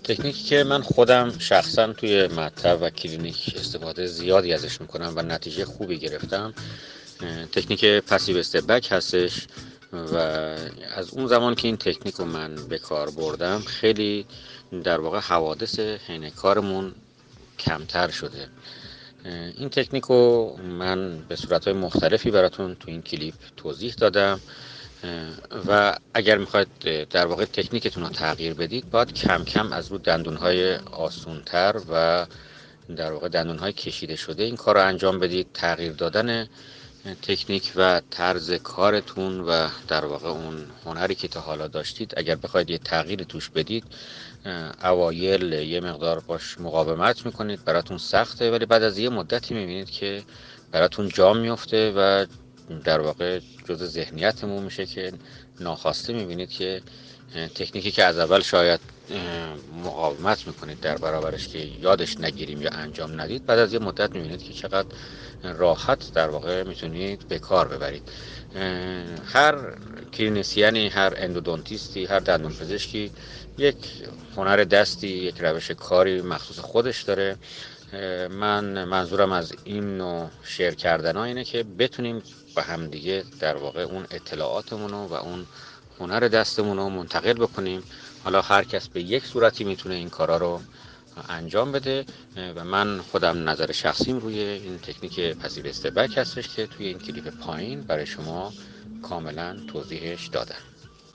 تکنیکی که من خودم شخصا توی مطب و کلینیک استفاده زیادی ازش میکنم و نتیجه خوبی گرفتم، تکنیک پسیو استپ بک هستش. و از اون زمان که این تکنیک رو من به کار بردم، خیلی در واقع حوادث حین کارمون کمتر شده. این تکنیک رو من به صورت‌های مختلفی براتون تو این کلیپ توضیح دادم و اگر میخواید در واقع تکنیکتون رو تغییر بدید، باید کم کم از رو دندون‌های آسونتر و در واقع دندون‌های کشیده شده این کار رو انجام بدید. تغییر دادن تکنیک و طرز کارتون و در واقع اون هنری که تا حالا داشتید، اگر بخواید یه تغییر توش بدید، اوایل یه مقدار باش مقاومت میکنید، براتون سخته، ولی بعد از یه مدتی میبینید که براتون جا میفته و در واقع جزء ذهنیتمون میشه که ناخواسته میبینید که تکنیکی که از اول شاید مقاومت میکنید در برابرش که یادش نگیریم یا انجام ندید، بعد از یه مدت میبینید که چقدر راحت در واقع میتونید به کار ببرید. هر کلینیسیانی، هر اندودونتیستی، هر دندون پزشکی یک هنر دستی، یک روش کاری مخصوص خودش داره. من منظورم از این نوع شیر کردن ها اینه که بتونیم با همدیگه در واقع اون اطلاعاتمون و اون هنر دستمون رو منتقل بکنیم. حالا هر کس به یک صورتی میتونه این کارا رو انجام بده و من خودم نظر شخصیم روی این تکنیک پسیو استپ بک هستش که توی این کلیپ پایین برای شما کاملا توضیحش دادم.